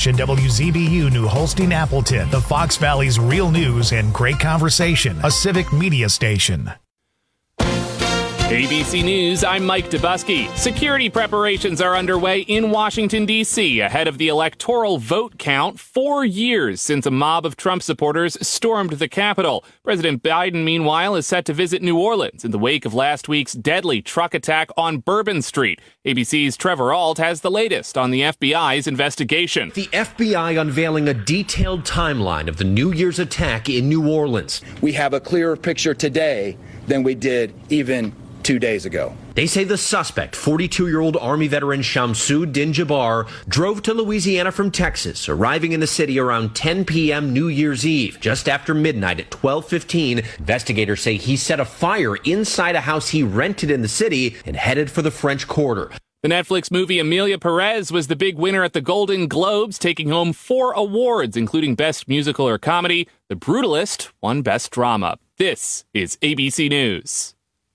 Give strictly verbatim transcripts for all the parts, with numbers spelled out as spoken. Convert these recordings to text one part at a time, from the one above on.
Station W Z B U New Holstein Appleton, the Fox Valley's real news and great conversation, a civic media station. A B C News, I'm Mike Dubusky. Security preparations are underway in Washington, D C ahead of the electoral vote count, four years since a mob of Trump supporters stormed the Capitol. President Biden, meanwhile, is set to visit New Orleans in the wake of last week's deadly truck attack on Bourbon Street. A B C's Trevor Ault has the latest on the F B I's investigation. The F B I unveiling a detailed timeline of the New Year's attack in New Orleans. We have a clearer picture today than we did even two days ago. They say the suspect, forty-two-year-old Army veteran Shamsud Din Jabbar, drove to Louisiana from Texas, arriving in the city around ten p.m. New Year's Eve. Just after midnight at twelve fifteen, investigators say he set a fire inside a house he rented in the city and headed for the French Quarter. The Netflix movie Emilia Perez was the big winner at the Golden Globes, taking home four awards, including Best Musical or Comedy. The Brutalist won Best Drama. This is A B C News.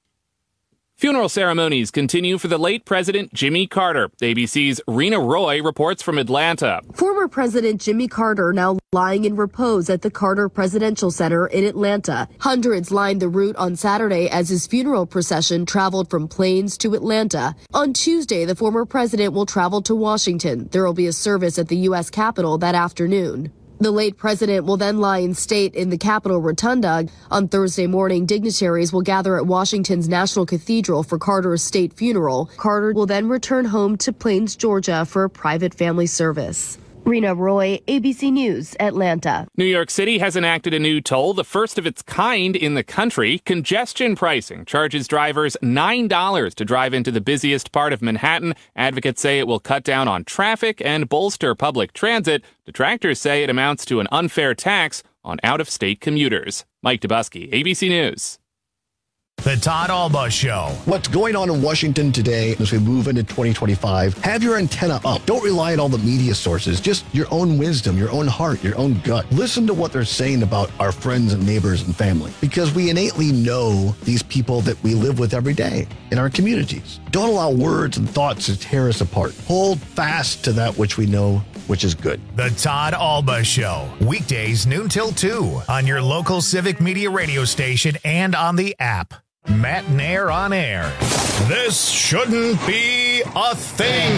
Funeral ceremonies continue for the late President Jimmy Carter. A B C's Rena Roy reports from Atlanta. Former President Jimmy Carter now lying in repose at the Carter Presidential Center in Atlanta. Hundreds lined the route on Saturday as his funeral procession traveled from Plains to Atlanta. On Tuesday, the former president will travel to Washington. There will be a service at the U S Capitol that afternoon. The late president will then lie in state in the Capitol Rotunda. On Thursday morning, dignitaries will gather at Washington's National Cathedral for Carter's state funeral. Carter will then return home to Plains, Georgia for a private family service. Rena Roy, A B C News, Atlanta. New York City has enacted a new toll, the first of its kind in the country. Congestion pricing charges drivers nine dollars to drive into the busiest part of Manhattan. Advocates say it will cut down on traffic and bolster public transit. Detractors say it amounts to an unfair tax on out-of-state commuters. Mike Dubusky, A B C News. The Todd Alba Show. What's going on in Washington today as we move into twenty twenty-five? Have your antenna up. Don't rely on all the media sources. Just your own wisdom, your own heart, your own gut. Listen to what they're saying about our friends and neighbors and family, because we innately know these people that we live with every day in our communities. Don't allow words and thoughts to tear us apart. Hold fast to that which we know, which is good. The Todd Alba Show. Weekdays noon till two on your local civic media radio station and on the app. Matt Nair on air. This shouldn't be a thing.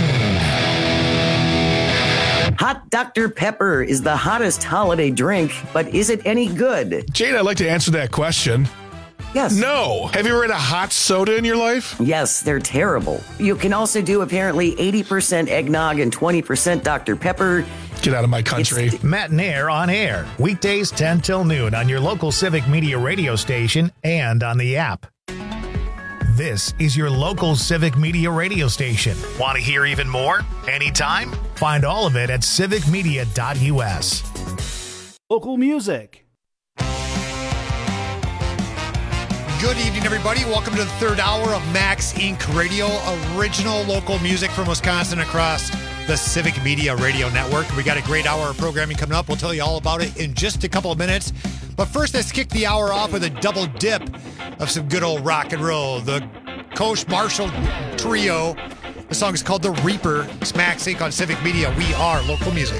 Hot Doctor Pepper is the hottest holiday drink, but is it any good? Jade, I'd like to answer that question. Yes. No. Have you ever had a hot soda in your life? Yes, they're terrible. You can also do apparently eighty percent eggnog and twenty percent Doctor Pepper. Get out of my country. It's Matt Nair on air. Weekdays ten till noon on your local civic media radio station and on the app. This is your local civic media radio station. Want to hear even more? Anytime? Find all of it at civic media dot U S. Local music. Good evening, everybody. Welcome to the third hour of Max Incorporated. Radio, original local music from Wisconsin across the Civic Media Radio Network. We got a great hour of programming coming up. We'll tell you all about it in just a couple of minutes. But first, let's kick the hour off with a double dip of some good old rock and roll. The Coach Marshall Trio. The song is called The Reaper. It's Max Inc on Civic Media. We are local music.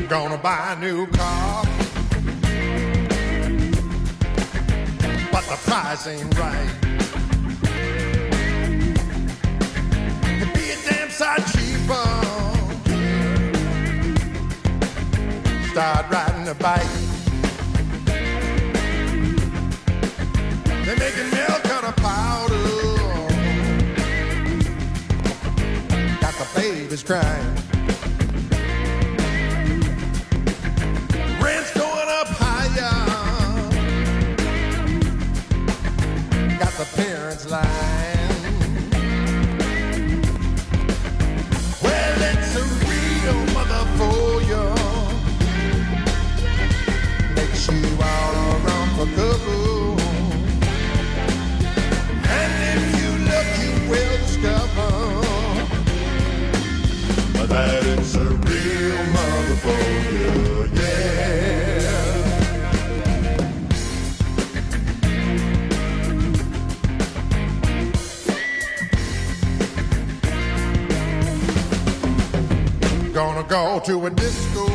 Gonna buy a new car, but the price ain't right. It'd be a damn sight cheaper. Start riding a bike. They're making milk out of powder. Got the babies crying. Rent's going up higher. Got the parents lying. Well, it's a real mother for you. Makes you all run for cover. And if you look, you will discover that it's a real mother for you, yeah. Gonna go to a disco,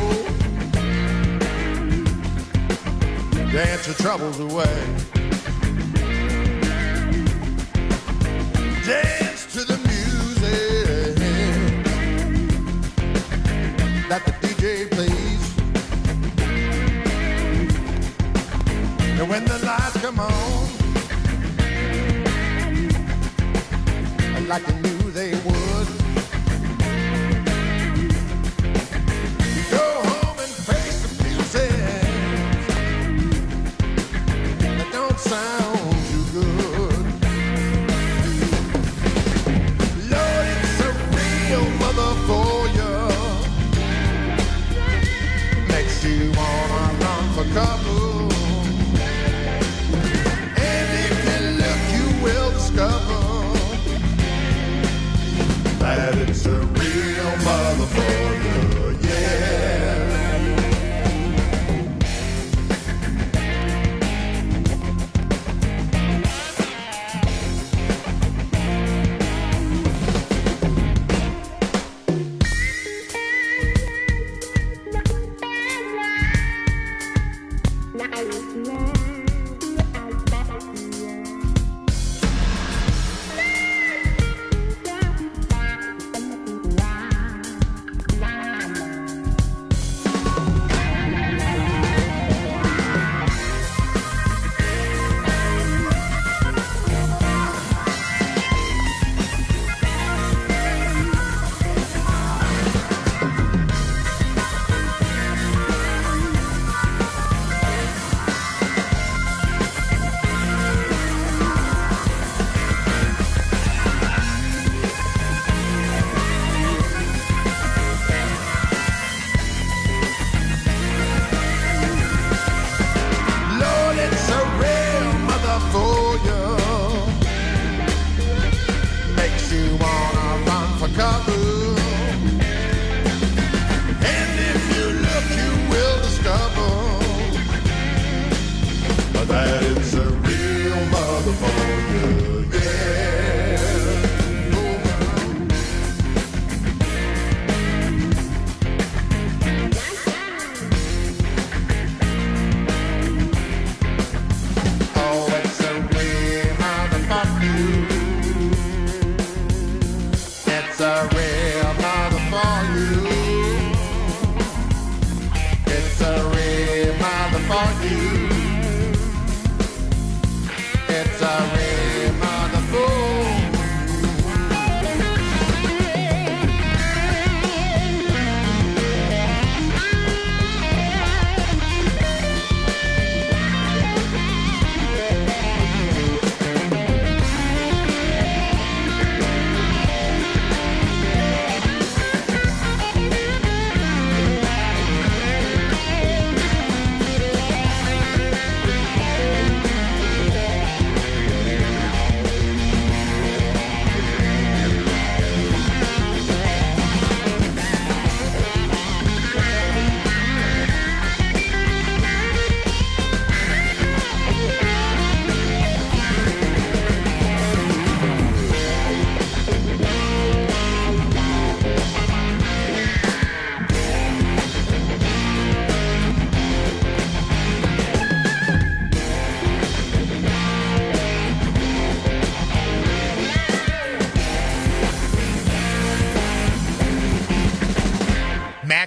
dance your troubles away. Dance to the music that the D J plays. And when the lights come on, like you knew they would, you go home and face the music that don't sound too good. Lord, it's a real mother for you. Makes you wanna run for cover. And if you look, you will discover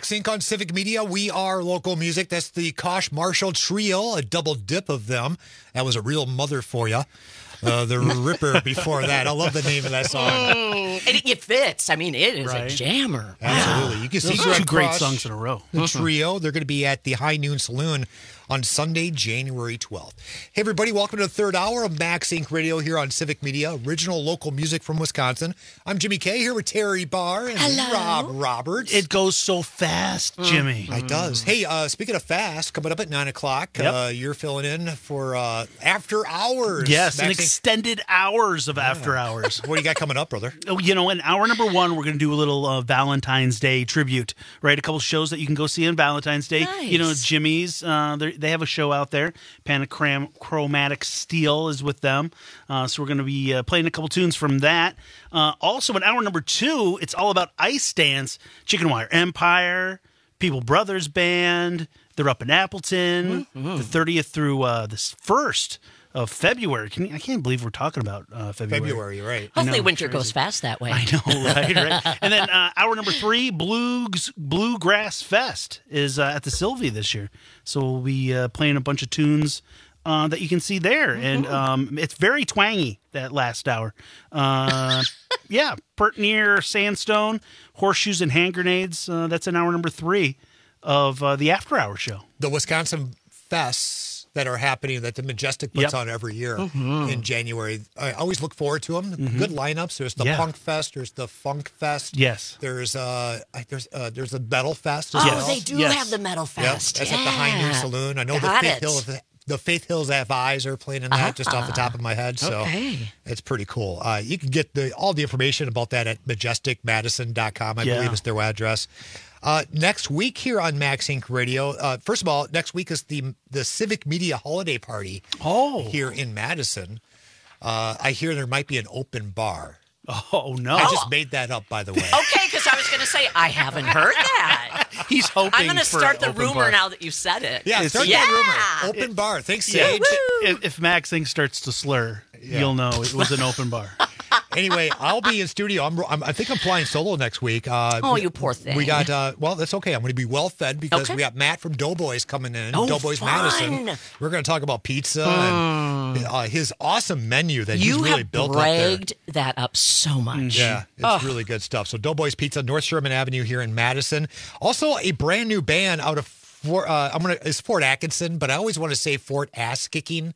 Max Inc on Civic Media. We are local music. That's the Kosh Marshall Trio, a double dip of them. That was a real mother for you. Uh, the Ripper before that. I love the name of that song. And it, it fits. I mean, it is Right. a jammer. Absolutely. You can see Those are Greg two great Crush, songs in a row. The Trio. They're going to be at the High Noon Saloon on Sunday, January twelfth. Hey, everybody. Welcome to the third hour of Max Inc Radio here on Civic Media, original local music from Wisconsin. I'm Jimmy K here with Terry Barr and Hello. Rob Roberts. It goes so fast, Jimmy. It does. Hey, uh, speaking of fast, coming up at nine o'clock, Yep. uh, you're filling in for uh, After Hours. Yes, an Max Inc- extended hours of after hours. What do you got coming up, brother? Oh, you know, in hour number one, we're going to do a little uh, Valentine's Day tribute, right? A couple shows that you can go see on Valentine's Day. Nice. You know, Jimmy's, uh, they're- they have a show out there. Panachromatic Steel is with them. Uh, so we're going to be uh, playing a couple tunes from that. Uh, also, in hour number two, it's all about Ice Dance, Chicken Wire Empire, People Brothers Band. They're up in Appleton, Mm-hmm. the thirtieth through uh, the first of February. Can you, I can't believe we're talking about uh, February. February, right. Hopefully, know, winter crazy. goes fast that way. I know, right? right. And then uh, hour number three, Blues Bluegrass Fest is uh, at the Sylvie this year. So we'll be uh, playing a bunch of tunes uh, that you can see there, and um, it's very twangy that last hour. Uh, yeah, Pertinier, Sandstone, Horseshoes and Hand Grenades. Uh, that's in hour number three of uh, the After Hour show. The Wisconsin fests that are happening that the Majestic puts Yep. on every year in January. I always look forward to them. Good lineups. There's the Yeah. Punk Fest. There's the Funk Fest. Yes. There's uh I- there's uh, there's a Metal Fest as Oh, well. they do Yes. have the Metal Yeah, Fest. that's at the High Noon Saloon. I know the Got Faith it. Hills the Faith Hills Have Eyes are playing in that just off the top of my head. So Okay. it's pretty cool. Uh, you can get the all the information about that at majestic madison dot com. I Yeah. believe is their address. Uh, next week here on Max Inc Radio. Uh, first of all, next week is the the Civic Media Holiday Party Oh. here in Madison. Uh, I hear there might be an open bar. Oh, no. I just made that up, by the way. Okay, because I was going to say, I haven't heard that. He's hoping I'm going to for start an the open rumor bar. now that you said it. Yeah, start yeah. that rumor. Open bar. Thanks, Yeah. Sage. If, if Max Inc starts to slur, Yeah. you'll know it was an open bar. Anyway, I'll be in studio. I'm, I'm, I think I'm flying solo next week. Uh, Oh, we- you poor thing. We got, uh, well, that's okay. I'm going to be well fed because Okay. we got Matt from Doughboys coming in. Oh, Doughboys fun. Madison. We're going to talk about pizza and uh, his awesome menu that You he's really have built up there. bragged that up so much. Yeah, it's really good stuff. So Doughboys Pizza, North Sherman Avenue here in Madison. Also, a brand new band out of Fort, uh, I'm gonna it's Fort Atkinson, but I always want to say Fort Ass Kicking,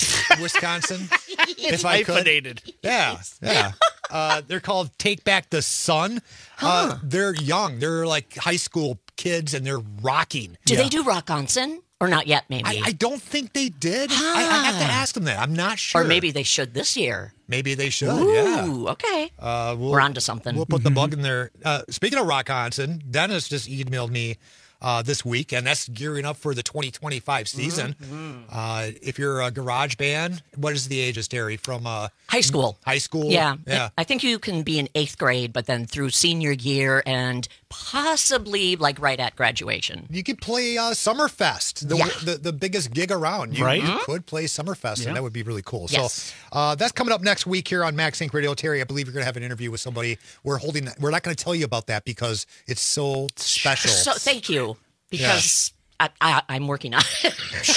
Wisconsin. if I could. Hyphenated. Yeah, yeah. Uh, they're called Take Back the Sun. Uh, they're young. They're like high school kids, and they're rocking. Do they do Rockonson? Or not yet, maybe? I, I don't think they did. I, I have to ask them that. I'm not sure. Or maybe they should this year. Maybe they should. Ooh, yeah. okay. Uh, we'll, We're on to something. We'll put the bug in there. Uh, speaking of Rockonson, Dennis just emailed me uh, this week, and that's gearing up for the twenty twenty-five season. Mm-hmm. Uh, if you're a garage band, what is the ages, Terry? From uh, High school. high school? Yeah. Yeah. I think you can be in eighth grade, but then through senior year and possibly like right at graduation. You could play uh, Summerfest, the, Yeah. the the biggest gig around. You, Right. you could play Summerfest, Yeah. and that would be really cool. Yes. So uh, that's coming up next week here on Max Inc Radio. Terry, I believe you're going to have an interview with somebody. We're holding. We're not going to tell you about that because it's so special. So thank you, because I, I, I'm working on it.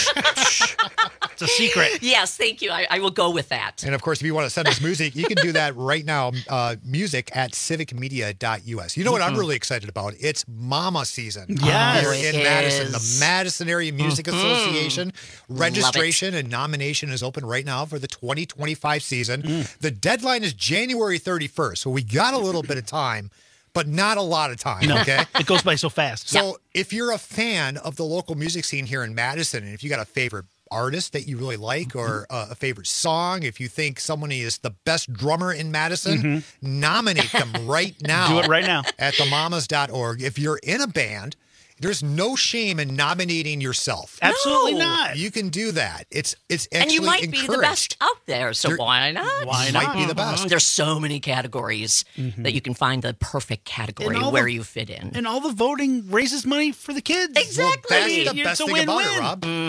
It's a secret. Yes, thank you. I, I will go with that. And of course, if you want to send us music, you can do that right now. Uh, music at civic media dot u s. You know what I'm really excited about? It's Mama season. Yes. Here Oh, it in Madison. The is. Madison Area Music Association. Registration and nomination is open right now for the twenty twenty-five season. The deadline is January thirty-first, so we got a little bit of time, but not a lot of time, No, okay? it goes by so fast. So if you're a fan of the local music scene here in Madison, and if you got a favorite artist that you really like or uh, a favorite song, if you think someone is the best drummer in Madison, nominate them right now. Do it right now. At the mamas dot org. If you're in a band, there's no shame in nominating yourself. Absolutely No. not. You can do that. It's it's actually And you might be the encouraged. best out there, so You're- why not? Why You not? might be the best. There's so many categories that you can find the perfect category And all where the- you fit in. And all the voting raises money for the kids. Exactly. That's I mean, the it's best a thing about it, win-win. Rob.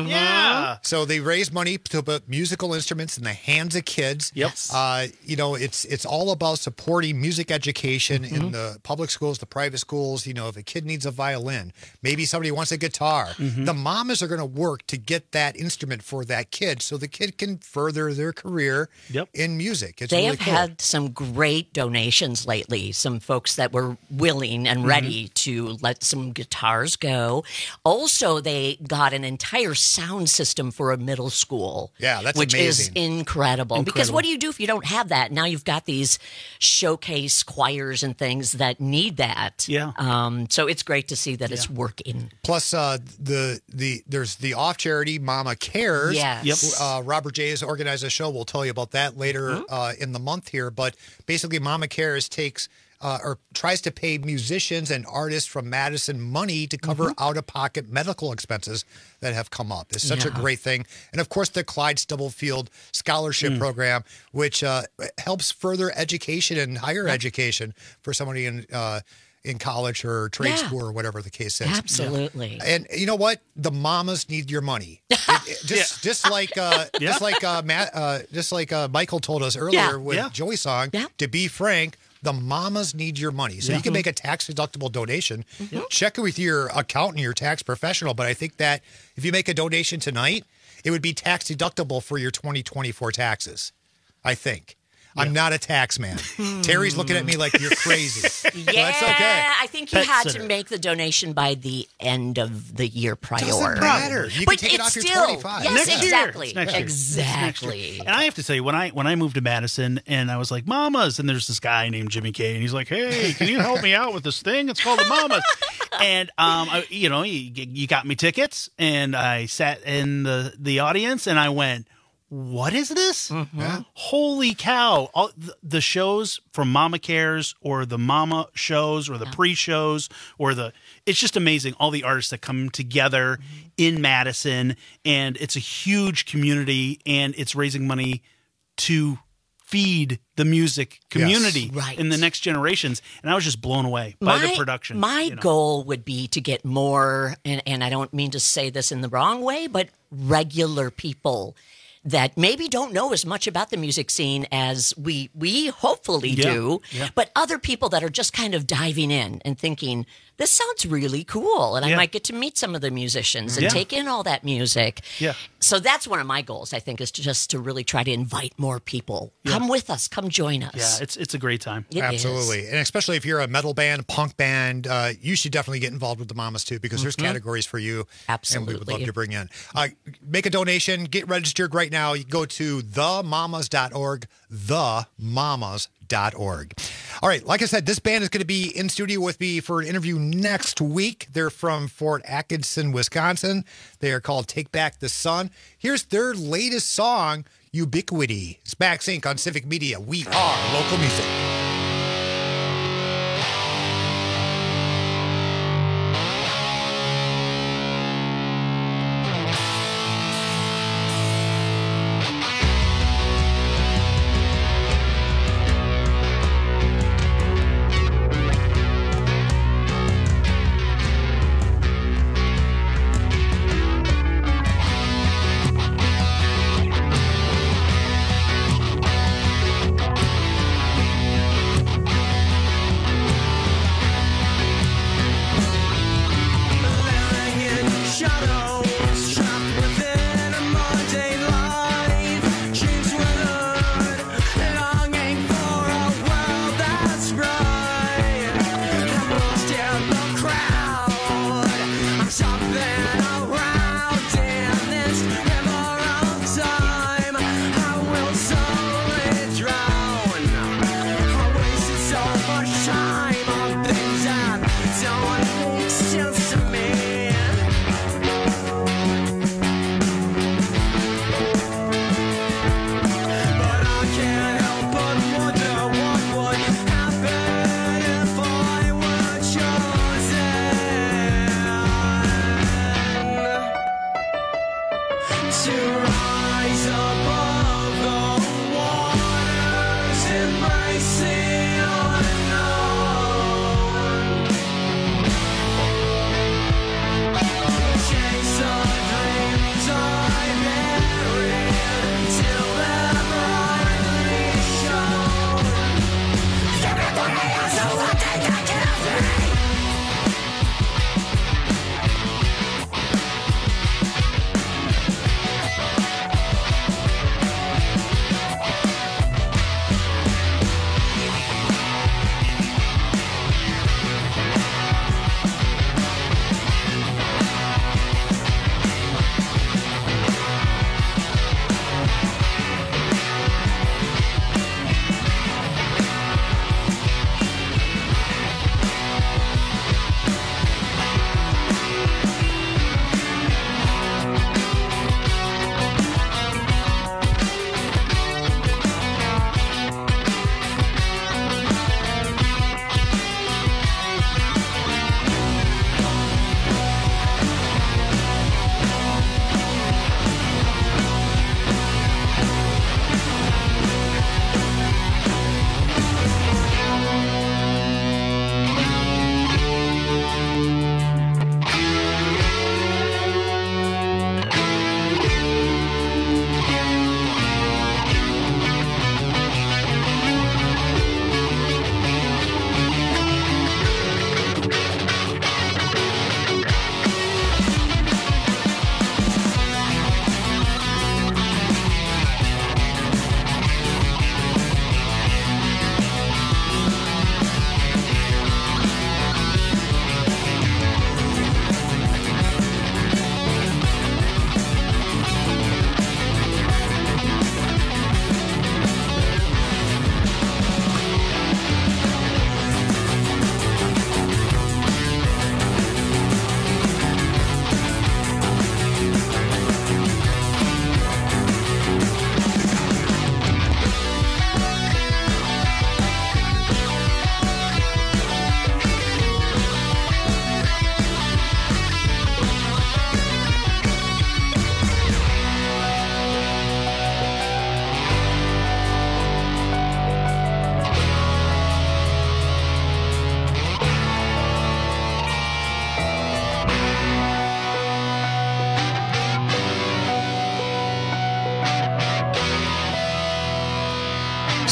Mm-hmm. Yeah. So they raise money to put musical instruments in the hands of kids. Yes. Uh, you know, it's it's all about supporting music education mm-hmm. in the public schools, the private schools. You know, if a kid needs a violin, maybe somebody wants a guitar, mm-hmm. the mamas are going to work to get that instrument for that kid so the kid can further their career yep. in music. It's they really have cool. had some great donations lately, some folks that were willing and ready mm-hmm. to let some guitars go. Also, they got an entire sound system for a middle school. Yeah, that's which amazing. is incredible. Incredible. Because what do you do if you don't have that? Now you've got these showcase choirs and things that need that. Yeah. Um, so it's great to see that yeah. it's working. Plus, uh, the the there's the off charity Mama Cares. Yes. Yep. Uh, Robert J has organized a show. We'll tell you about that later mm-hmm. uh, in the month here. But basically, Mama Cares takes uh, or tries to pay musicians and artists from Madison money to cover mm-hmm. out-of-pocket medical expenses that have come up. It's such yeah. a great thing. And of course, the Clyde Stubblefield Scholarship mm. Program, which uh, helps further education and higher yeah. education for somebody in uh, in college or trade yeah. school or whatever the case is. Absolutely. Yeah. And you know what? The mamas need your money. It, it, just, yeah. just like, uh, yeah. just like, uh, Matt, uh, just like uh, Michael told us earlier yeah. with yeah. Joey's song. Yeah. To be frank, the mamas need your money. So yeah. you can make a tax deductible donation. Mm-hmm. Check it with your accountant, your tax professional. But I think that if you make a donation tonight, it would be tax deductible for your twenty twenty-four taxes. I think. Yeah. I'm not a tax man. Terry's looking at me like you're crazy. Yeah, that's okay. I think you Pet had sitter. to make the donation by the end of the year prior. Doesn't matter. You but can take it it's off your still, twenty-five. Yes, Next year. exactly. It's next year. Exactly. It's next year. And I have to say, when I when I moved to Madison and I was like, Mamas, and there's this guy named Jimmy K, and he's like, hey, can you help me out with this thing? It's called the Mamas. And, um, I, you know, you, you got me tickets, and I sat in the, the audience, and I went, what is this? Mm-hmm. Yeah. Holy cow. All the, the shows from Mama Cares or the Mama shows or the yeah. pre-shows or the, it's just amazing. All the artists that come together mm-hmm. in Madison, and it's a huge community, and it's raising money to feed the music community yes. right. in the next generations. And I was just blown away by my, the production. My you know. goal would be to get more, and, and I don't mean to say this in the wrong way, but regular people that maybe don't know as much about the music scene as we we hopefully yeah. do, yeah. but other people that are just kind of diving in and thinking, this sounds really cool, and yeah. I might get to meet some of the musicians and yeah. take in all that music. Yeah. So that's one of my goals, I think, is to just to really try to invite more people. Yeah. Come with us. Come join us. Yeah, it's it's a great time. It Absolutely. is. And especially if you're a metal band, punk band, uh, you should definitely get involved with the Mamas too, because mm-hmm. there's categories for you. Absolutely. And we would love to bring in. Uh, make a donation. Get registered right now. You go to the mamas dot org, the mamas dot org. All right, like I said, this band is going to be in studio with me for an interview next week. They're from Fort Atkinson, Wisconsin. They are called Take Back the Sun. Here's their latest song, Ubiquity. It's Max Inc on Civic Media. We are local music.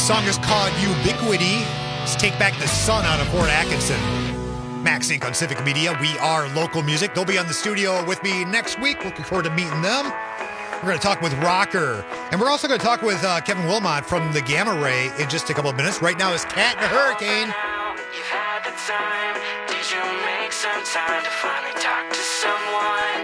Song is called Ubiquity. Let's take back the sun out of Fort Atkinson. Max Inc on Civic Media. We are local music. They'll be on the studio with me next week. Looking forward to meeting them. We're going to talk with Rocker. And we're also going to talk with uh, Kevin Wilmot from the Gamma Ray in just a couple of minutes. Right now is Cat and the Hurricane. You've had the time. Did you make some time to finally talk to someone?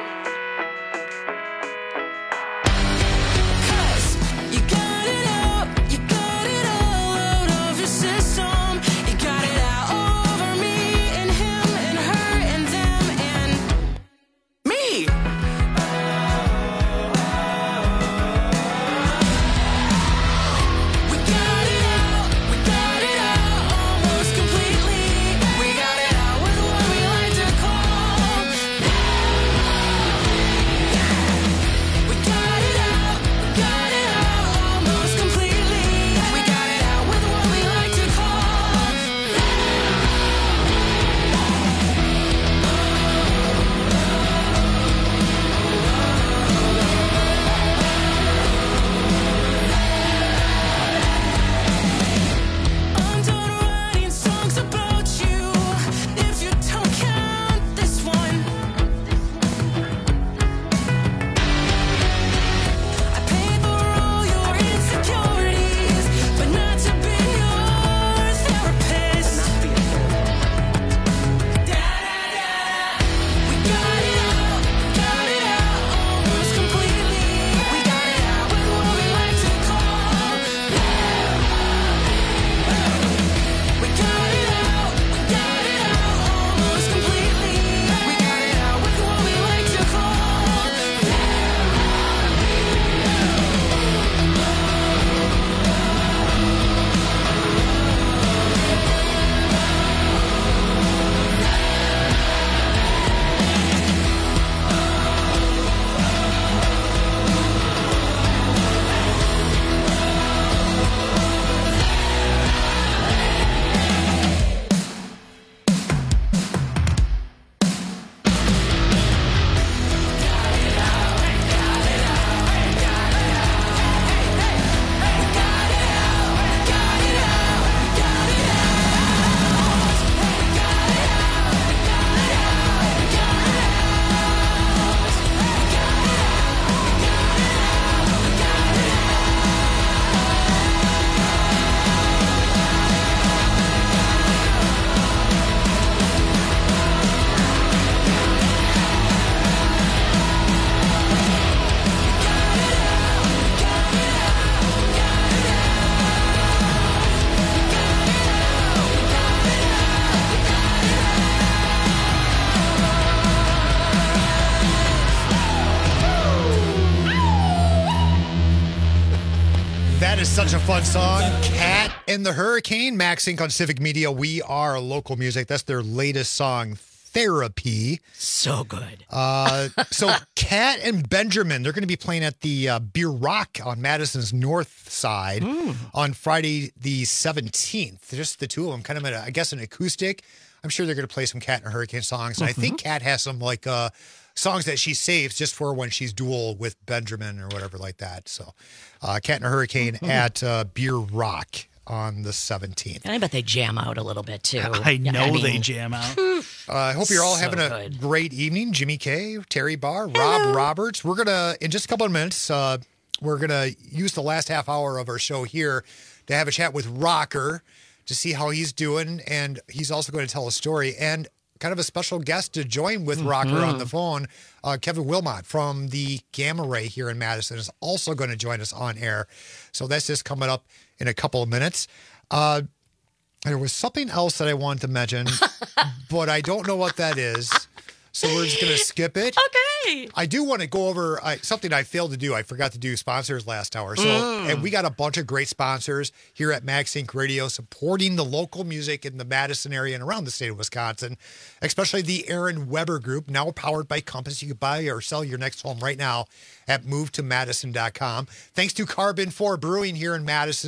Such a fun song. Cat and the Hurricane. Max Inc on Civic Media. We are local music. That's their latest song, Therapy. So good. Uh, so Cat and Benjamin, they're going to be playing at the uh, Beer Rock on Madison's north side mm. on Friday the seventeenth. Just the two of them, kind of, a, I guess, an acoustic. I'm sure they're going to play some Cat and Hurricane songs. And mm-hmm. I think Cat has some like uh, songs that she saves just for when she's dual with Benjamin or whatever like that. So uh, Cat and Hurricane mm-hmm. at uh, Beer Rock on the seventeenth. And I bet they jam out a little bit too. I know I mean, they jam out. uh, I hope you're all so having a good. great evening. Jimmy K, Terry Barr, Rob Roberts. We're going to, in just a couple of minutes, uh, we're going to use the last half hour of our show here to have a chat with Rocker to see how he's doing. And he's also going to tell a story and kind of a special guest to join with mm-hmm. Rocker on the phone. Uh, Kevin Wilmot from the Gamma Ray here in Madison is also going to join us on air. So that's just coming up in a couple of minutes. Uh, there was something else that I wanted to mention, but I don't know what that is. So we're just going to skip it. Okay. I do want to go over uh, something I failed to do. I forgot to do sponsors last hour. So, mm. and we got a bunch of great sponsors here at Max Inc Radio supporting the local music in the Madison area and around the state of Wisconsin, especially the Aaron Weber Group, now powered by Compass. You can buy or sell your next home right now at move to madison dot com. Thanks to Carbon four Brewing here in Madison's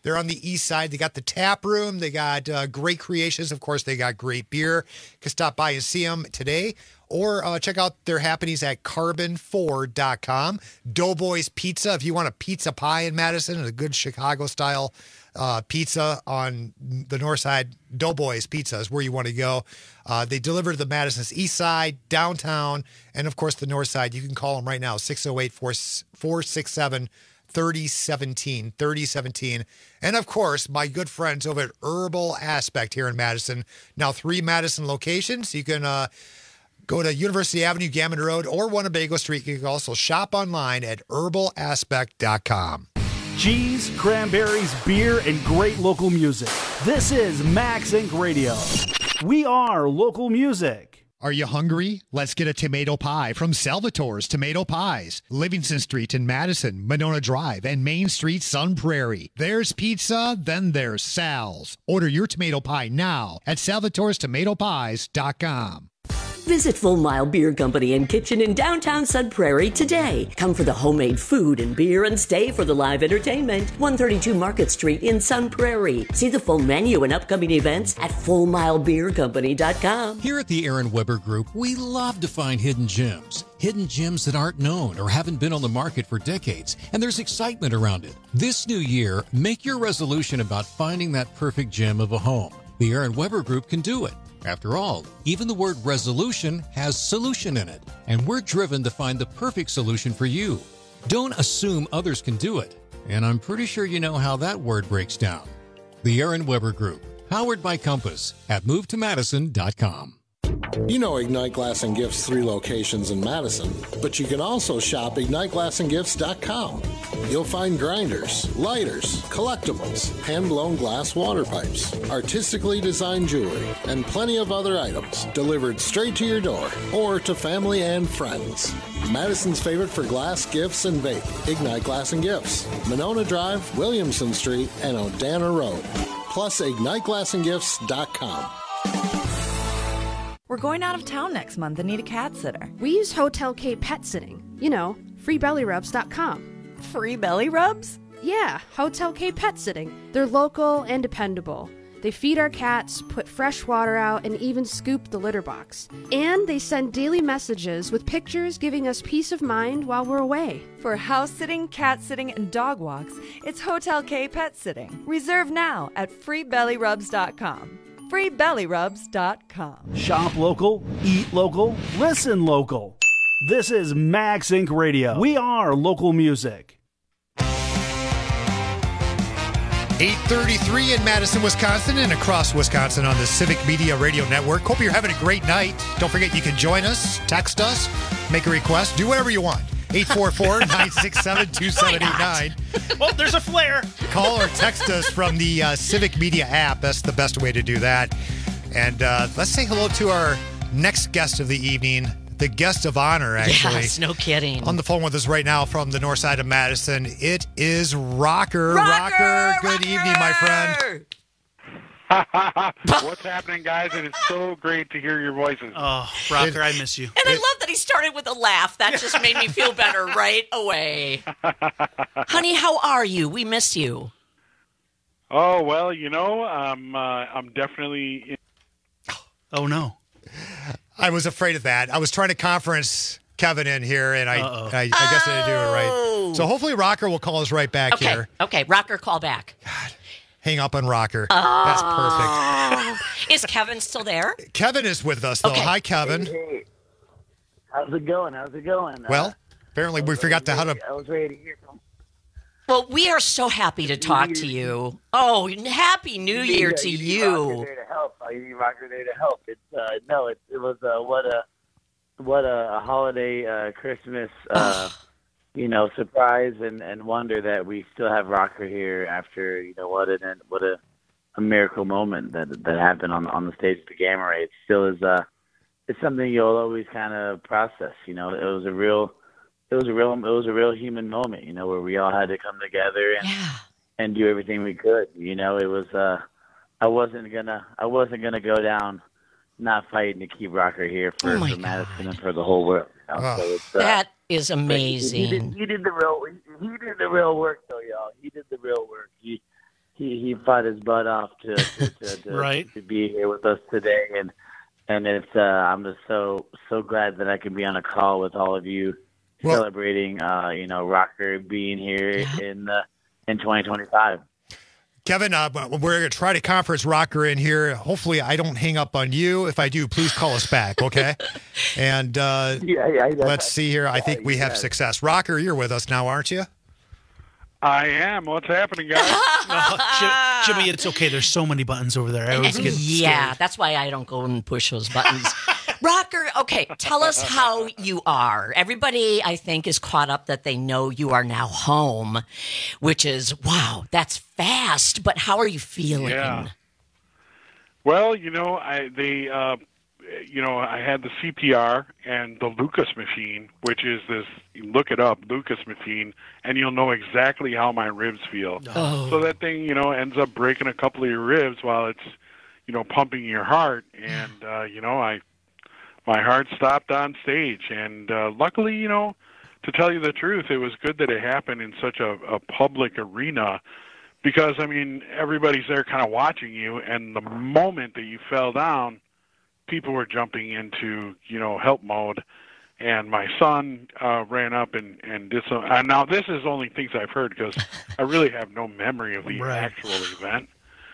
They're on the east side. They got the tap room. They got uh, great creations. Of course, they got great beer. You can stop by and see them today. Or uh, check out their happenings at carbon four dot com. Doughboys Pizza, if you want a pizza pie in Madison and a good Chicago-style uh, pizza on the north side, Doughboys Pizza is where you want to go. Uh, they deliver to the Madison's east side, downtown, and, of course, the north side. You can call them right now, six oh eight, four six seven, three oh one seven, three oh one seven. And, of course, my good friends over at Herbal Aspect here in Madison. Now, three Madison locations. You can... Uh, Go to University Avenue, Gammon Road, or Winnebago Street. You can also shop online at herbal aspect dot com. Cheese, cranberries, beer, and great local music. This is Max Inc Radio. We are local music. Are you hungry? Let's get a tomato pie from Salvatore's Tomato Pies. Livingston Street in Madison, Monona Drive, and Main Street, Sun Prairie. There's pizza, then there's Sal's. Order your tomato pie now at salvatores tomato pies dot com. Visit Full Mile Beer Company and Kitchen in downtown Sun Prairie today. Come for the homemade food and beer and stay for the live entertainment. one thirty-two Market Street in Sun Prairie. See the full menu and upcoming events at full mile beer company dot com. Here at the Aaron Weber Group, we love to find hidden gems. Hidden gems that aren't known or haven't been on the market for decades, and there's excitement around it. This new year, make your resolution about finding that perfect gem of a home. The Aaron Weber Group can do it. After all, even the word resolution has solution in it, and we're driven to find the perfect solution for you. Don't assume others can do it, and I'm pretty sure you know how that word breaks down. The Aaron Weber Group, powered by Compass at move to madison dot com. You know Ignite Glass and Gifts' three locations in Madison, but you can also shop ignite glass and gifts dot com. You'll find grinders, lighters, collectibles, hand-blown glass water pipes, artistically designed jewelry, and plenty of other items delivered straight to your door or to family and friends. Madison's favorite for glass, gifts, and vape, Ignite Glass and Gifts, Monona Drive, Williamson Street, and Odana Road. Plus ignite glass and gifts dot com. We're going out of town next month and need a cat sitter. We use Hotel K Pet Sitting. You know, free belly rubs dot com. Free belly rubs? Yeah, Hotel K Pet Sitting. They're local and dependable. They feed our cats, put fresh water out, and even scoop the litter box. And they send daily messages with pictures giving us peace of mind while we're away. For house sitting, cat sitting, and dog walks, it's Hotel K Pet Sitting. Reserve now at free belly rubs dot com. free belly rubs dot com. Shop local, eat local, listen local. This is Max Inc Radio. We are local music. eight thirty-three in Madison, Wisconsin, and across Wisconsin on the Civic Media Radio Network. Hope you're having a great night. Don't forget you can join us, text us, make a request, do whatever you want. eight four four, nine six seven, two seven eight nine. Well, there's a flare. Call or text us from the uh, Civic Media app. That's the best way to do that. And uh, let's say hello to our next guest of the evening, the guest of honor, actually. Yes, no kidding. On the phone with us right now from the north side of Madison, it is Rocker. Rocker, Rocker good Rocker! evening, my friend. What's happening, guys? It is so great to hear your voices. Oh, Rocker, I miss you. And I love that he started with a laugh. That just made me feel better right away. Honey, how are you? We miss you. Oh, well, you know, I'm, uh, I'm definitely... In- oh, no. I was afraid of that. I was trying to conference Kevin in here, and I, I, I guess I didn't do it right. So hopefully Rocker will call us right back okay. here. Okay, Rocker, call back. God. Hang up on Rocker. Oh. That's perfect. Is Kevin still there? Kevin is with us, though. Okay. Hi, Kevin. Hey, hey. How's it going? How's it going? Well, uh, apparently we forgot to how to... I was ready to hear from Well, we are so happy to talk to you. Oh, Happy New Year yeah, to you. you. Need Rocker there to help. You need Rocker there to help. It's uh, no, it, it was uh, what a what a, a holiday, uh, Christmas, uh, you know, surprise and, and wonder that we still have Rocker here after you know what an what a, a miracle moment that that happened on on the stage at the Gamma Ray. It still is uh, it's something you'll always kind of process. You know, it was a real. It was a real, it was a real human moment, you know, where we all had to come together and yeah. and do everything we could. You know, it was. Uh, I wasn't gonna, I wasn't gonna go down, not fighting to keep Rocker here for, oh for Madison and for the whole world. You know? Oh. So it's, uh, That is amazing. He, he, did, he did the real, he, he did the real work, though, y'all. He did the real work. He, he, he fought his butt off to to, to, to, Right. to be here with us today, and and it's uh, I'm just so so glad that I can be on a call with all of you Well- celebrating uh, you know Rocker being here in uh, in twenty twenty-five. Kevin, uh, we're going to try to conference Rocker in here. Hopefully, I don't hang up on you. If I do, please call us back, okay? And uh, Yeah, yeah, yeah. let's see here. I think we have yeah. success. Rocker, you're with us now, aren't you? I am. What's happening, guys? Oh, Jim- Jimmy, it's okay. There's so many buttons over there. I always get yeah, scared. that's why I don't go and push those buttons. Rocker, okay, tell us how you are. Everybody, I think, is caught up that they know you are now home, which is, wow, that's fast. But how are you feeling? Yeah. Well, you know, I they, uh, you know, I had the C P R and the Lucas machine, which is this. You look it up, Lucas machine, and you'll know exactly how my ribs feel. Oh. So that thing, you know, ends up breaking a couple of your ribs while it's, you know, pumping your heart, and uh, you know, I. My heart stopped on stage, and uh, luckily, you know, to tell you the truth, it was good that it happened in such a, a public arena because, I mean, everybody's there kind of watching you, and the moment that you fell down, people were jumping into, you know, help mode, and my son uh, ran up and, and did some. And now this is only things I've heard because I really have no memory of the Right. actual event.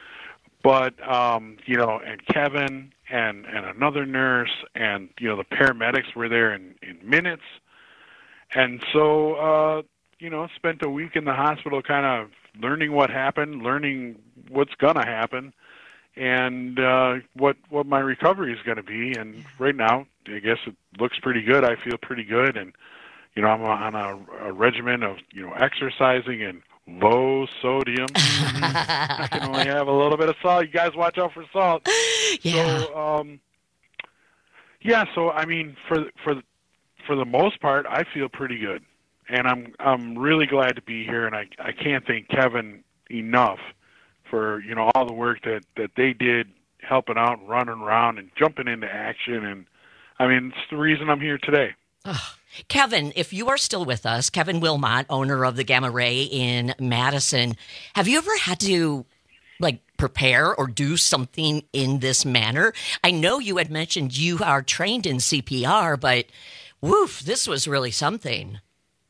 But, um, you know, and Kevin and, and another nurse and, you know, the paramedics were there in, in minutes. And so, uh, you know, spent a week in the hospital kind of learning what happened, learning what's going to happen, and uh, what what my recovery is going to be. And right now, I guess it looks pretty good. I feel pretty good. And, you know, I'm on a, a regimen of, you know, exercising and low sodium. I can only have a little bit of salt. You guys watch out for salt. Yeah. So, um, yeah. So I mean, for for for the most part, I feel pretty good, and I'm I'm really glad to be here. And I I can't thank Kevin enough for you know all the work that that they did, helping out, and running around, and jumping into action. And I mean, it's the reason I'm here today. Oh, Kevin, if you are still with us, Kevin Wilmot, owner of the Gamma Ray in Madison, have you ever had to like prepare or do something in this manner? I know you had mentioned you are trained in C P R, but woof, this was really something.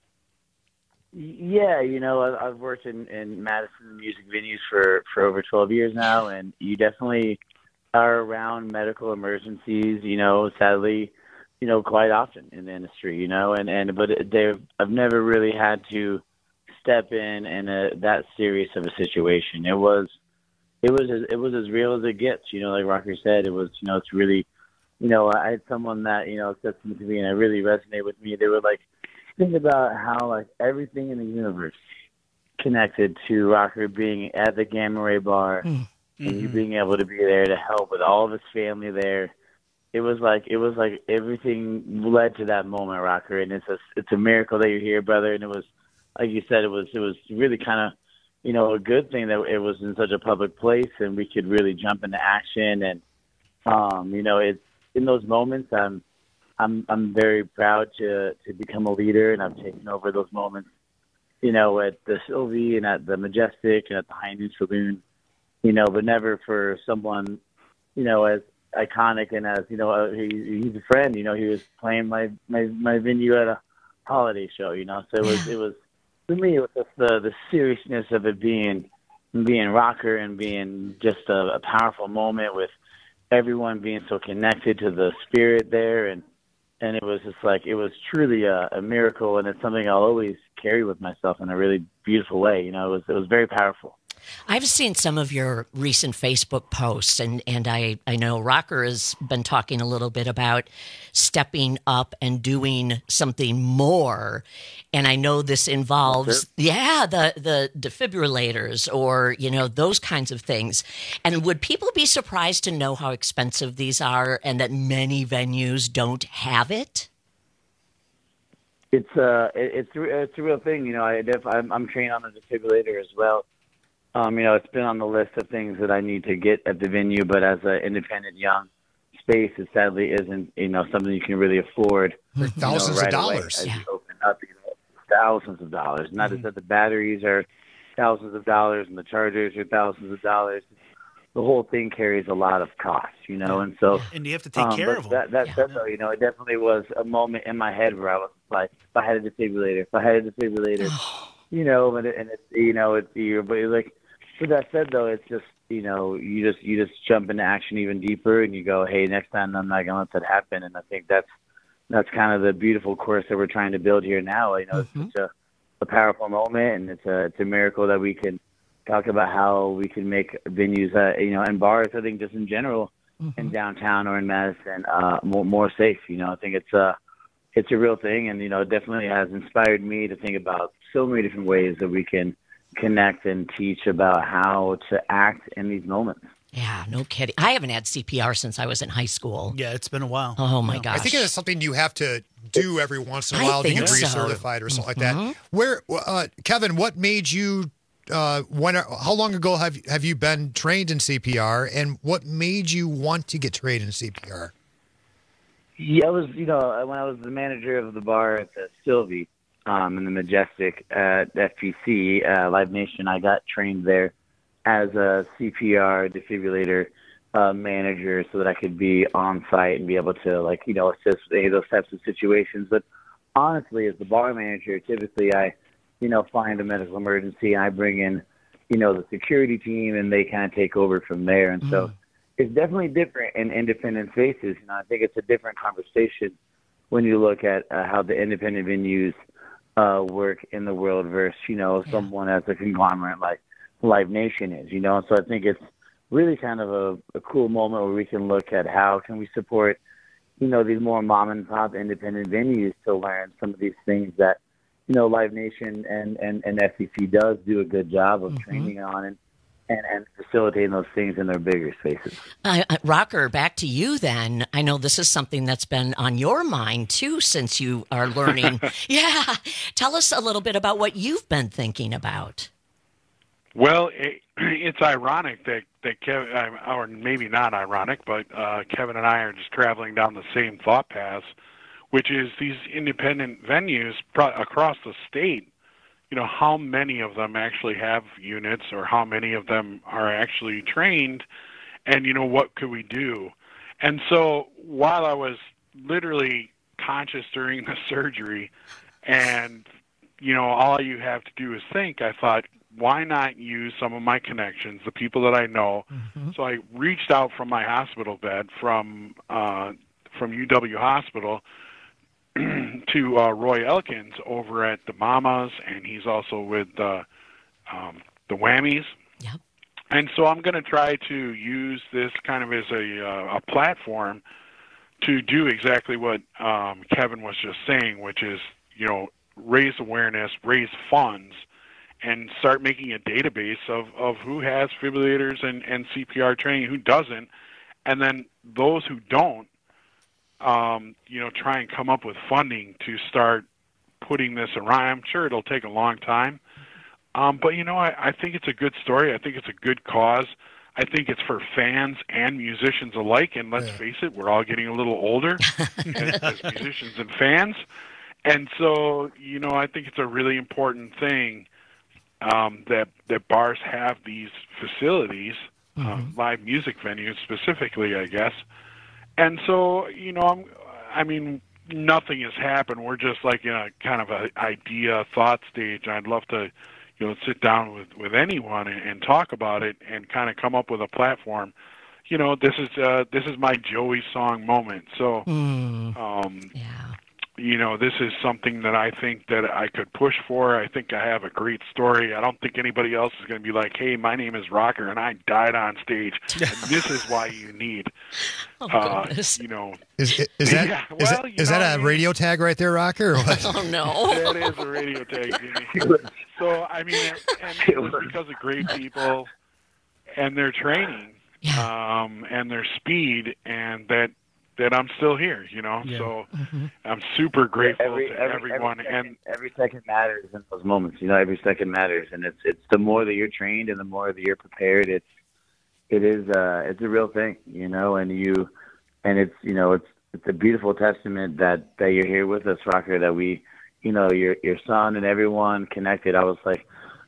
Yeah, you know, I've, I've worked in, in Madison music venues for, for over twelve years now, and you definitely are around medical emergencies, you know, sadly, you know, quite often in the industry, you know, and, and but they've, I've never really had to step in in a, that serious of a situation. It was, it was, as, it was as real as it gets, you know, like Rocker said, it was, you know, it's really, you know, I had someone that, you know, said something to me and it really resonated with me. They were like, think about how like everything in the universe connected to Rocker being at the Gamma Ray bar mm-hmm. and you being able to be there to help with all of his family there. It was like it was like everything led to that moment, Rocker, and it's a it's a miracle that you're here, brother. And it was, like you said, it was it was really kind of, you know, a good thing that it was in such a public place and we could really jump into action. And um, you know, it's in those moments, I'm I'm I'm very proud to to become a leader, and I've taken over those moments, you know, at the Sylvie and at the Majestic and at the High Noon Saloon, you know, but never for someone, you know, as iconic and as, you know, uh, he, he's a friend, you know, he was playing my, my, my venue at a holiday show, you know, so it was, it was, for me, it was just the, the seriousness of it being, being Rocker and being just a, a powerful moment with everyone being so connected to the spirit there. And, and it was just like, it was truly a, a miracle, and it's something I'll always carry with myself in a really beautiful way. You know, it was, it was very powerful. I've seen some of your recent Facebook posts, and, and I, I know Rocker has been talking a little bit about stepping up and doing something more. And I know this involves, yeah, the, the defibrillators or, you know, those kinds of things. And would people be surprised to know how expensive these are and that many venues don't have it? It's uh, it, it's it's a real thing, you know. I def, I'm, I'm trained on the defibrillator as well. Um, you know, it's been on the list of things that I need to get at the venue, but as an independent young space, it sadly isn't, you know, something you can really afford. For thousands you know, right of dollars. Away, as you open up, you know, thousands of dollars. Not mm-hmm. that the batteries are thousands of dollars and the chargers are thousands of dollars. The whole thing carries a lot of cost, you know, and so and you have to take um, care but of them. That, that yeah. said, though, you know, it definitely was a moment in my head where I was like, if I had a defibrillator, if I had a defibrillator, you know, and, it, and it's you know, it's you're, but you're like, with that said, though, it's just you know, you just you just jump into action even deeper, and you go, hey, next time I'm not gonna let that happen, and I think that's that's kind of the beautiful course that we're trying to build here now. You know, Mm-hmm. it's such a, a powerful moment, and it's a it's a miracle that we can talk about how we can make venues, uh, you know, and bars, I think just in general, Mm-hmm. in downtown or in Madison, uh, more more safe. You know, I think it's a it's a real thing, and you know, it definitely has inspired me to think about so many different ways that we can connect and teach about how to act in these moments. Yeah, no kidding. I haven't had C P R since I was in high school. Yeah, it's been a while. Oh my gosh. I think it is something you have to do every once in a I while to think get so. recertified or something Mhm. like that. Where, uh, Kevin, what made you? Uh, when? How long ago have have you been trained in C P R, and what made you want to get trained in C P R? Yeah, I was, you know, when I was the manager of the bar at the Sylvie um, in the Majestic at F P C, uh, Live Nation, I got trained there as a C P R defibrillator uh, manager so that I could be on site and be able to, like, you know, assist with any of those types of situations. But honestly, as the bar manager, typically I, you know, find a medical emergency and I bring in, you know, the security team and they kind of take over from there. And so it's definitely different in independent spaces. You know, I think it's a different conversation when you look at uh, how the independent venues uh, work in the world versus, you know, someone as a conglomerate like Live Nation is, you know. And so I think it's really kind of a, a cool moment where we can look at how can we support, you know, these more mom and pop independent venues to learn some of these things that, you know, Live Nation and, and, and F C C does do a good job of Mm-hmm. training on and, and, and facilitating those things in their bigger spaces. Uh, uh, Rocker, back to you then. I know this is something that's been on your mind too since you are learning. Yeah. Tell us a little bit about what you've been thinking about. Well, it, it's ironic that, that Kevin, or maybe not ironic, but uh, Kevin and I are just traveling down the same thought paths, which is these independent venues pro- across the state, you know, how many of them actually have units or how many of them are actually trained, and, you know, what could we do? And so while I was literally conscious during the surgery and, you know, all you have to do is think, I thought, why not use some of my connections, the people that I know? Mm-hmm. So I reached out from my hospital bed from uh, from U W Hospital to uh, Roy Elkins over at the Mamas, and he's also with uh, um, the Whammies. Yep. And so I'm going to try to use this kind of as a, uh, a platform to do exactly what um, Kevin was just saying, which is, you know, raise awareness, raise funds, and start making a database of, of who has defibrillators and, and C P R training, who doesn't, and then those who don't, um, you know, try and come up with funding to start putting this around. I'm sure it'll take a long time, um, but, you know, I, I think it's a good story. I think it's a good cause. I think it's for fans and musicians alike, and let's Yeah. face it, we're all getting a little older as, as musicians and fans. And so, you know, I think it's a really important thing um, that that bars have these facilities, um, live music venues specifically, I guess. And so, you know, I'm, I mean, nothing has happened. We're just like in a kind of a idea, thought stage. I'd love to, you know, sit down with, with anyone and, and talk about it and kind of come up with a platform. You know, this is uh, this is my Joey song moment. So, Mm. um, Yeah. you know, this is something that I think that I could push for. I think I have a great story. I don't think anybody else is going to be like, hey, my name is Rocker, and I died on stage. And this is why you need, Oh, uh, goodness. you know. Is is that Yeah, is well, that, you is know, that I a mean- radio tag right there, Rocker? Or what? Oh, no. That is a radio tag, Jimmy. So, I mean, and it's because of great people and their training um, and their speed, and that that I'm still here, you know. Yeah. So Mm-hmm. I'm super grateful every, to every, everyone. every second, and every second matters in those moments. You know, every second matters, and it's it's the more that you're trained and the more that you're prepared. It's it is uh it's a real thing, you know, and you and it's you know it's it's a beautiful testament that that you're here with us, Rocker. That we, you know, your your son and everyone connected. I was like,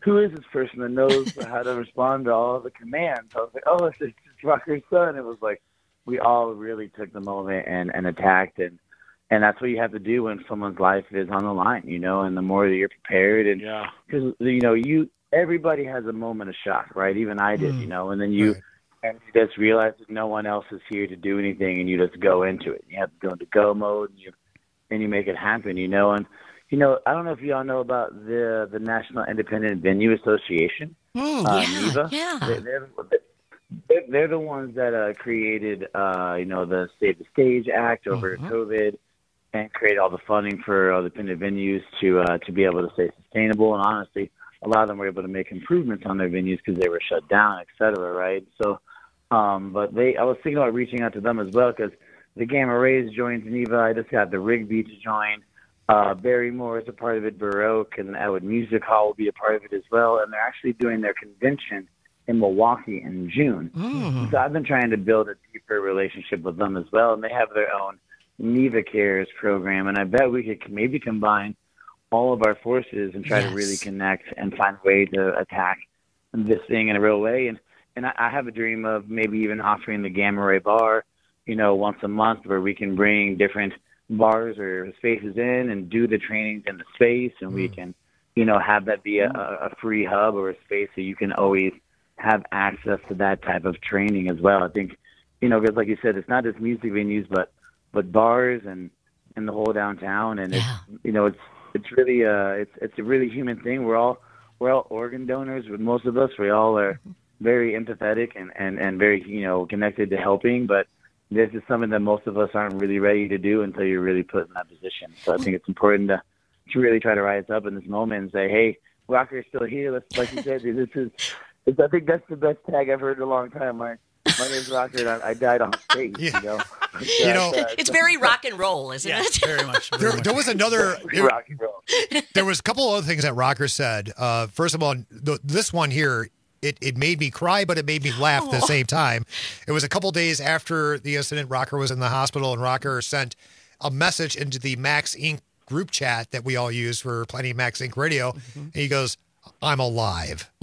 who is this person that knows how to respond to all the commands? I was like, oh, it's, it's Rocker's son. It was like we all really took the moment and, and attacked, and and that's what you have to do when someone's life is on the line, you know. And the more that you're prepared, and Yeah. because you know you everybody has a moment of shock, right? Even I did, Mm. you know. And then you Right. and you just realize that no one else is here to do anything, and you just go into it. You have to go into go mode, and you and you make it happen, you know. And you know, I don't know if you all know about the the National Independent Venue Association. Mm, uh, yeah, NEVA. yeah. They're, they're, they're, they're the ones that uh, created, uh, you know, the Save the Stage Act over Mhm. COVID, and create all the funding for all the independent venues to uh, to be able to stay sustainable. And honestly, a lot of them were able to make improvements on their venues because they were shut down, et cetera, right? So, um, but they, I was thinking about reaching out to them as well because the Gamma Rays joined NEVA. I just got the Rigby to join. Uh, Barrymore is a part of it. Baroque and Atwood Music Hall will be a part of it as well. And they're actually doing their convention in Milwaukee in June. Mm. So I've been trying to build a deeper relationship with them as well. And they have their own NEVA Cares program. And I bet we could maybe combine all of our forces and try Yes. to really connect and find a way to attack this thing in a real way. And and I, I have a dream of maybe even offering the Gamma Ray Bar, you know, once a month where we can bring different bars or spaces in and do the trainings in the space, and we can, you know, have that be a, a free hub or a space so you can always have access to that type of training as well. I think, you know, because like you said, it's not just music venues, but but bars and and the whole downtown, and it's, you know, it's it's really uh it's it's a really human thing. We're all we're all organ donors, but most of us we all are very empathetic and and and very, you know, connected to helping, but this is something that most of us aren't really ready to do until you're really put in that position. So I think it's important to, to really try to rise up in this moment and say, hey, Rocker is still here. Let's, like you said, this is, it's, I think that's the best tag I've heard in a long time. My, my name's Rocker, and I, I died on stage, you know. You know, It's very rock and roll, isn't it? Very much. Very There, much. there was another. rock and roll. There was a couple other things that Rocker said. Uh, first of all, th- this one here, it, it made me cry, but it made me laugh at the same time. It was a couple days after the incident. Rocker was in the hospital, and Rocker sent a message into the Max Incorporated group chat that we all use for Plenty Max Incorporated Radio. And he goes, I'm alive.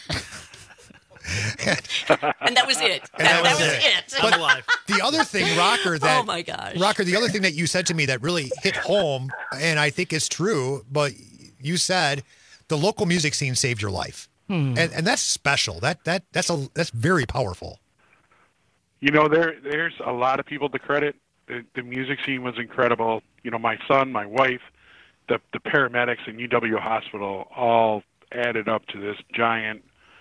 And that was it. And that, that that was was it. it. But I'm alive. the other thing, Rocker, that Oh, my gosh. Rocker, the other thing that you said to me that really hit home, and I think is true, but you said the local music scene saved your life, Hmm. and and that's special. That that that's a that's very powerful. You know, there there's a lot of people to credit. The, the music scene was incredible. You know, my son, my wife, the the paramedics in U W Hospital all added up to this giant,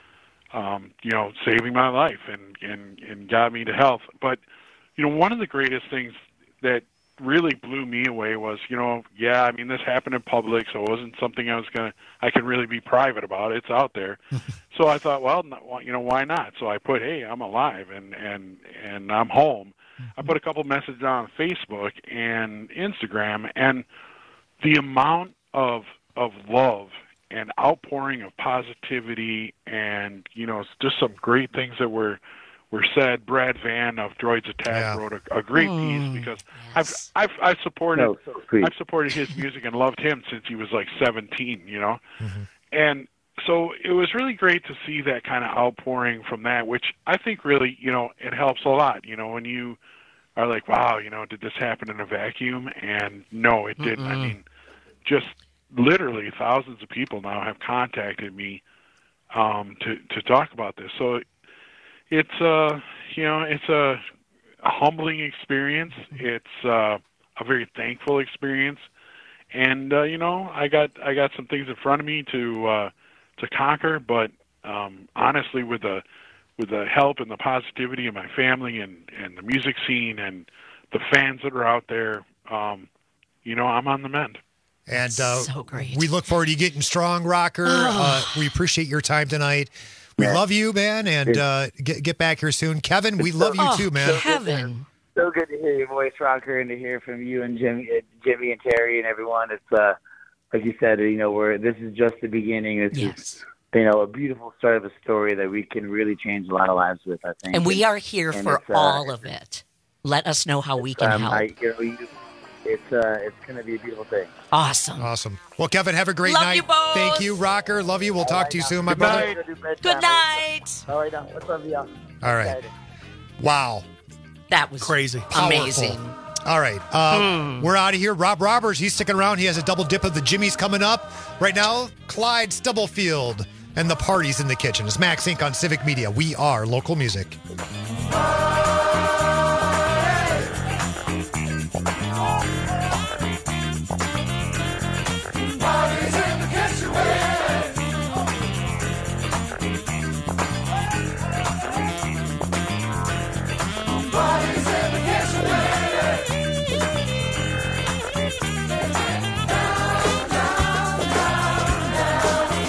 um, you know, saving my life and, and, and got me to health. But, you know, one of the greatest things that really blew me away was, you know, yeah, I mean, this happened in public, so it wasn't something I was going to, I could really be private about. It's out there. So I thought, well, no, you know, why not? So I put, hey, I'm alive and, and, and I'm home. I put a couple messages on Facebook and Instagram, and the amount of of love and outpouring of positivity and, you know, just some great things that were were said. Brad Van of Droids Attack Yeah. wrote a, a great Mm, piece because yes. I've I've I've supported No, so sweet. I've supported his music and loved him since he was like seventeen, you know. Mm-hmm. And so it was really great to see that kind of outpouring from that, which I think really, you know, it helps a lot, you know, when you are like, wow, you know, did this happen in a vacuum? And no, it didn't. I Mm-mm. mean, just literally thousands of people now have contacted me um, to to talk about this. So it's uh, you know, it's a, a humbling experience. It's uh, a very thankful experience, and uh, you know, I got I got some things in front of me to uh, to conquer. But um, honestly, with the with the help and the positivity of my family and, and the music scene and the fans that are out there, um, you know, I'm on the mend. And uh, So great. we look forward to you getting strong, Rocker. Uh, we appreciate your time tonight. We love you, man, and uh, get get back here soon. Kevin, we love you Oh, too, man. Kevin. So good to hear your voice, Rocker, and to hear from you and Jimmy, uh, Jimmy and Terry and everyone. It's uh, like you said, you know, we're this is just the beginning. This Yes. is, you know, a beautiful start of a story that we can really change a lot of lives with, I think. And we are here and for it's, uh, all of it. Let us know how we can um, help. I, you know, you, it's uh, it's going to be a beautiful thing. Awesome. Awesome. Well, Kevin, have a great Love night. you both. Thank you, Rocker. Love you. We'll All talk right, to you now. soon, my Good brother. night. Go do bedtime. Good night. All right, now. What's up, y'all? All right. Wow. That was crazy. Amazing. Powerful. All right. Uh, We're out of here. Rob Roberts, he's sticking around. He has a double dip of the Jimmys coming up. Right now, Clyde Stubblefield and the party's in the kitchen. It's Max Incorporated on Civic Media. We are local music.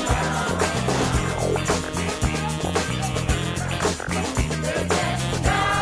Down,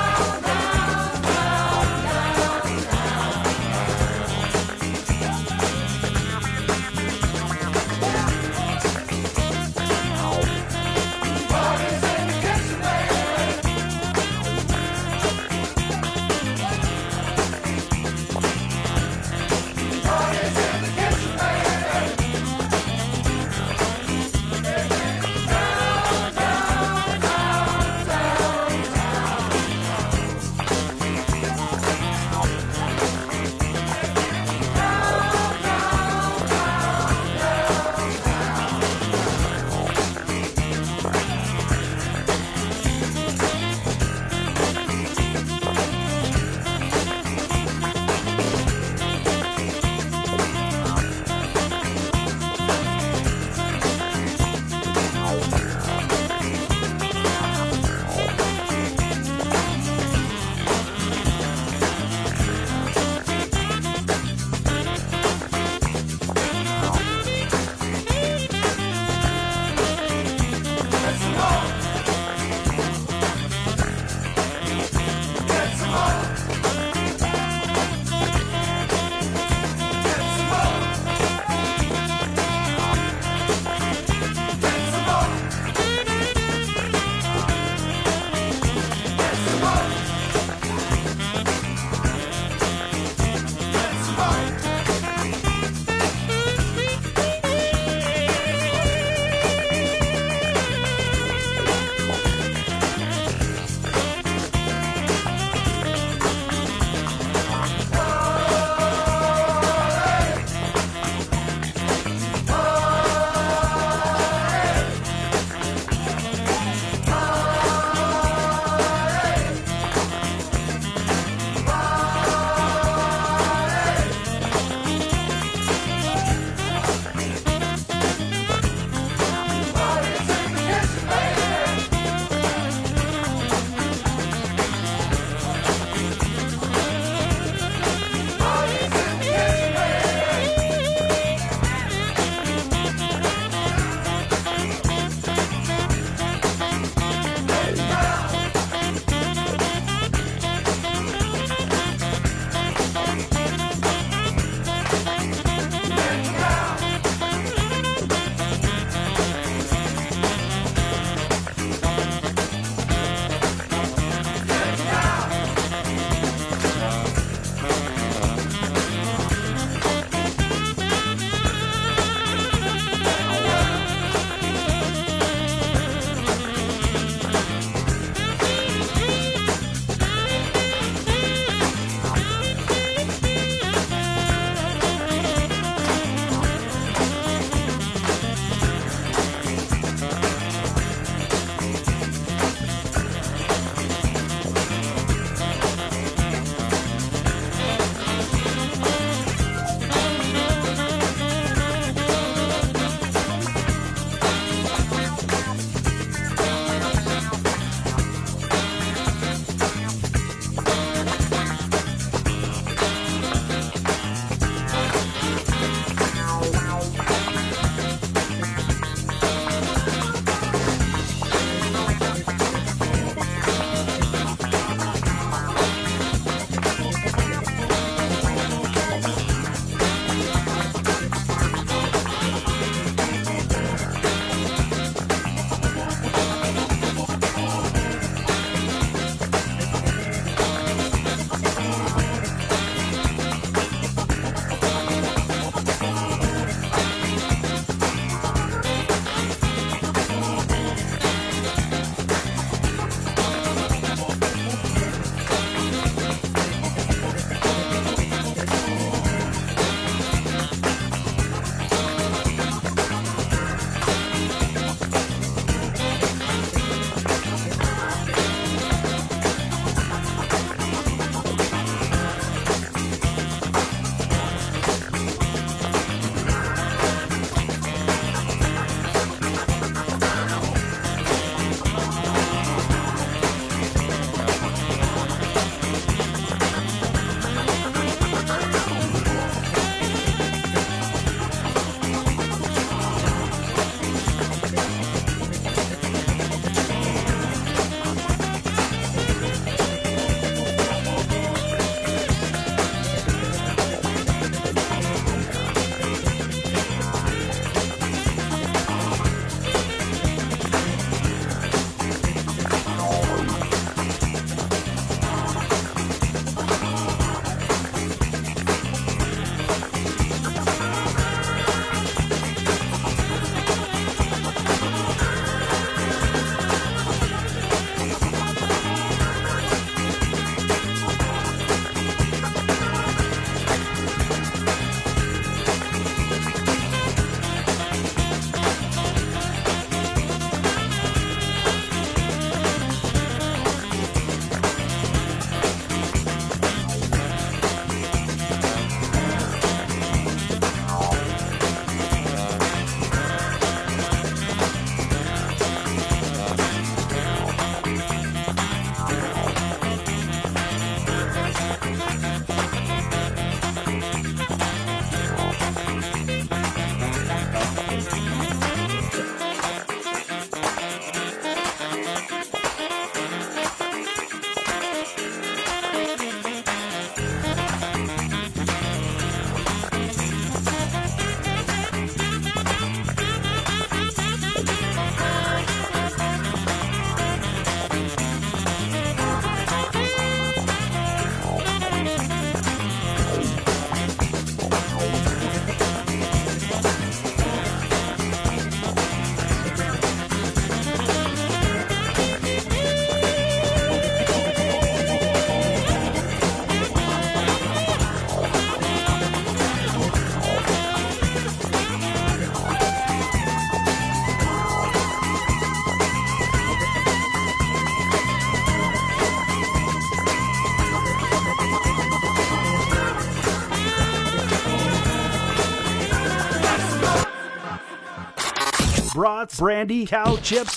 brats, brandy, cow chips,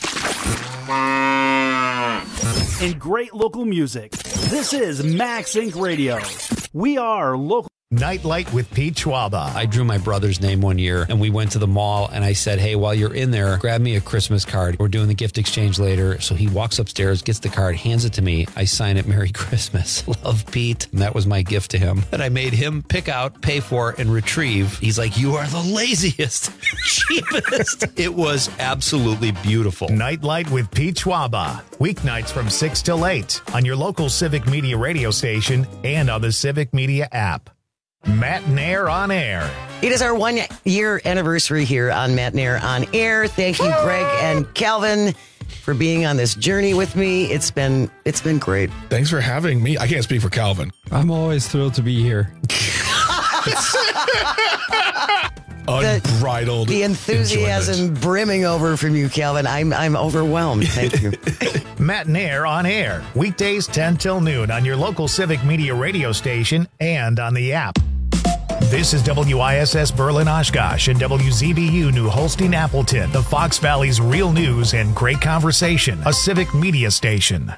and great local music. This is Max Incorporated. Radio. We are local. Nightlight with Pete Schwaba. I drew my brother's name one year, and we went to the mall, and I said, hey, while you're in there, grab me a Christmas card. We're doing the gift exchange later. So he walks upstairs, gets the card, hands it to me. I sign it, Merry Christmas. Love, Pete. And that was my gift to him. And I made him pick out, pay for, and retrieve. He's like, you are the laziest, cheapest. It was absolutely beautiful. Nightlight with Pete Schwaba. Weeknights from six till eight on your local Civic Media radio station and on the Civic Media app. Matt Nair on Air. It is our one year anniversary here on Matt Nair on Air. Thank you, Greg and Calvin, for being on this journey with me. It's been it's been great. Thanks for having me. I can't speak for Calvin. I'm always thrilled to be here. Unbridled. The, the enthusiasm enjoyment. brimming over from you, Calvin. I'm I'm overwhelmed. Thank you. Matt Nair on Air. Weekdays ten till noon on your local Civic Media radio station and on the app. This is W I S S Berlin Oshkosh and W Z B U New Holstein Appleton, the Fox Valley's real news and great conversation, a Civic Media station.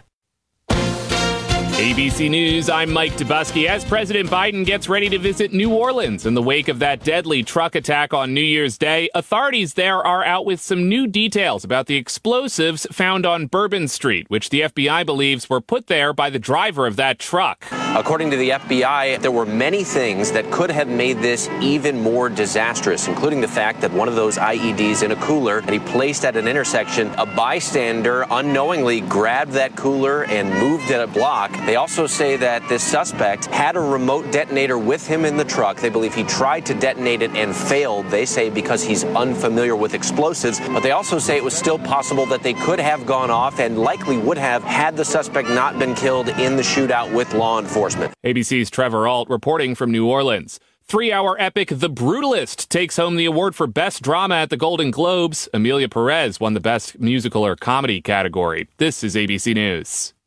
A B C News, I'm Mike Dubusky. As President Biden gets ready to visit New Orleans in the wake of that deadly truck attack on New Year's Day, authorities there are out with some new details about the explosives found on Bourbon Street, which the F B I believes were put there by the driver of that truck. According to the F B I, there were many things that could have made this even more disastrous, including the fact that one of those I E Ds in a cooler that he placed at an intersection, a bystander unknowingly grabbed that cooler and moved it a block. They also say that this suspect had a remote detonator with him in the truck. They believe he tried to detonate it and failed, they say, because he's unfamiliar with explosives. But they also say it was still possible that they could have gone off and likely would have had the suspect not been killed in the shootout with law enforcement. A B C's Trevor Ault reporting from New Orleans. Three-hour epic The Brutalist takes home the award for Best Drama at the Golden Globes. Emilia Perez won the Best Musical or Comedy category. This is A B C News.